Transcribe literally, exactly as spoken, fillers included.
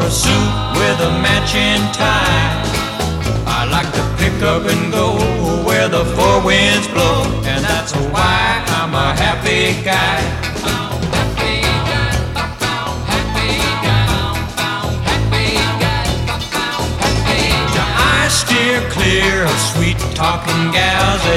a suit with a matching tie. I like to pick up and go where the four winds blow, and that's why I'm a happy guy. Happy guy, happy guy, happy guy, happy guy. I steer clear of sweet talking gals.